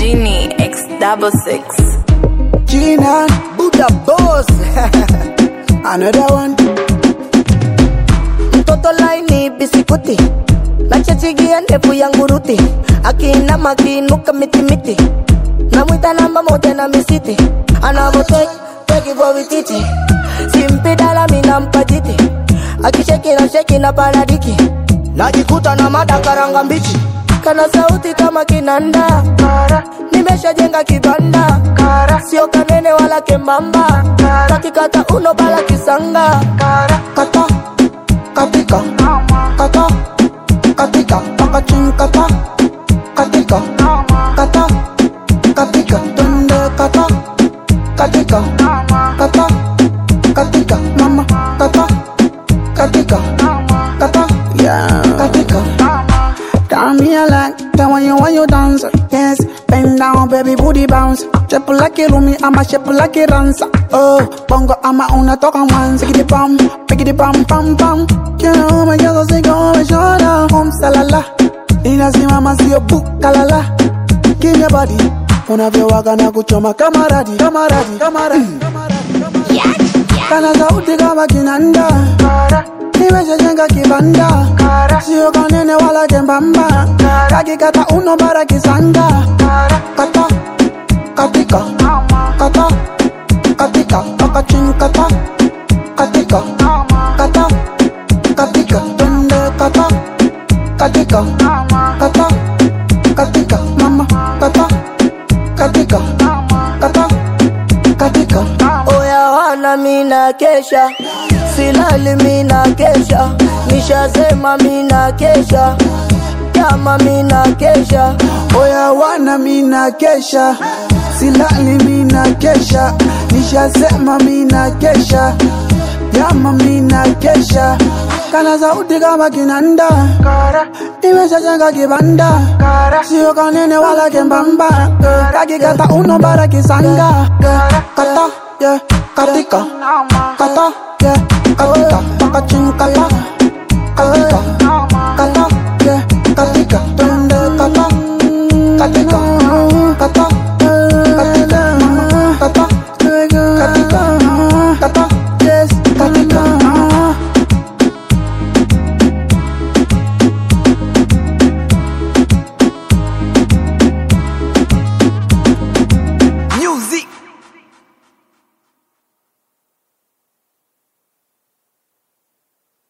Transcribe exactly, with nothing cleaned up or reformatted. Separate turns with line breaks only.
Genie X double six.
Gina, Buddha boss. Another one.
Mtoto laini bisikuti, nachachigia ndefu yangu ruti, akina makinuka miti miti, namwita namba moja na misiti, anavoteki teki kwa vititi, simpidala mina mpajiti, akisheki na sheki na paradiki, najikuta na mada karanga mbichi, kana sauti kama kinanda, nimesha jenga kibanda, sio kanene wala kembamba, kakikata uno bala kisanga,
Kata, katika, kata, katika, pakaching kata, katika, kata, katika, twende kata, katika, kata, katika, mama, kata, katika, kata, yeah, katika. Tell me I like that when you, when you dance, yes. Bend down, baby, booty bounce. Shape like a roomy, I'm a shape like a dancer. Oh, bongo, I'm a una talk on one. Pick it bum, pick it bum, bum, bum. You know, my girl, say go and show down. Home salala, ina si mama si yo bukalala. Give your body, unavyowaga na kuchoma kamaradi, kamaradi, kamaradi. Kana sauti kama kinanda, nimesha jenga kibanda, sio kanene wala kembamba, kakikata uno bara kisanga, kata, katika, kata, katika, pakaching kata, katika, kata, katika, twende kata, katika, kata, katika, mama, kata, katika, kata, katika.
Oya wana mina kesha, silali mina kesha, nishasema mina kesha, kama mina kesha.
Oya wana mina kesha, silali mina kesha, nishasema mina kesha, yama mina kesha. Kana sauti kama kinanda, nimesha jenga kibanda, sio kanene wala kembamba, kakikata uno bara kisanga, kata, yeah, katika, kata, yeah, katika, pakaching kata, katika.